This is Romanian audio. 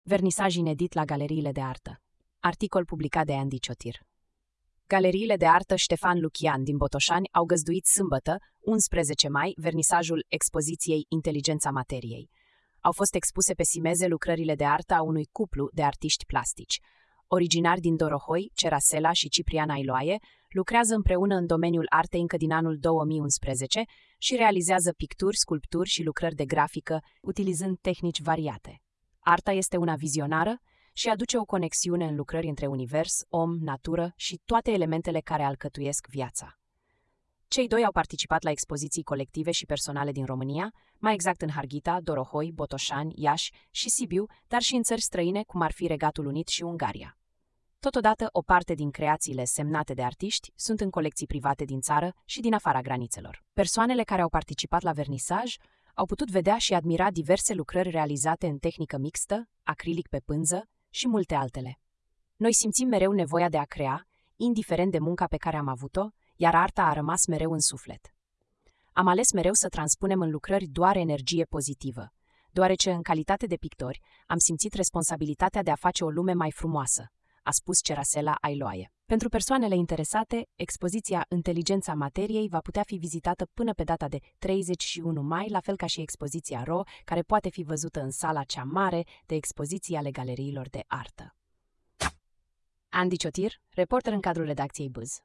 Vernisaj inedit la galeriile de artă. Articol publicat de Andy Ciotir. Galeriile de artă Ștefan Lucian din Botoșani au găzduit sâmbătă, 11 mai, vernisajul expoziției Inteligența Materiei. Au fost expuse pe simeze lucrările de artă a unui cuplu de artiști plastici. Originari din Dorohoi, Cerasela și Ciprian Ailoae, lucrează împreună în domeniul artei încă din anul 2011 și realizează picturi, sculpturi și lucrări de grafică, utilizând tehnici variate. Arta este una vizionară și aduce o conexiune în lucrări între univers, om, natură și toate elementele care alcătuiesc viața. Cei doi au participat la expoziții colective și personale din România, mai exact în Harghita, Dorohoi, Botoșani, Iași și Sibiu, dar și în țări străine, cum ar fi Regatul Unit și Ungaria. Totodată, o parte din creațiile semnate de artiști sunt în colecții private din țară și din afara granițelor. Persoanele care au participat la vernisaj au putut vedea și admira diverse lucrări realizate în tehnică mixtă, acrilic pe pânză și multe altele. Noi simțim mereu nevoia de a crea, indiferent de munca pe care am avut-o, iar arta a rămas mereu în suflet. Am ales mereu să transpunem în lucrări doar energie pozitivă, deoarece, în calitate de pictori, am simțit responsabilitatea de a face o lume mai frumoasă, a spus Cerasela Ailoae. Pentru persoanele interesate, expoziția Inteligența Materiei va putea fi vizitată până pe data de 31 mai, la fel ca și expoziția RO, care poate fi văzută în sala cea mare de expoziții ale galeriilor de artă. Andy Ciotir, reporter în cadrul redacției Buzz.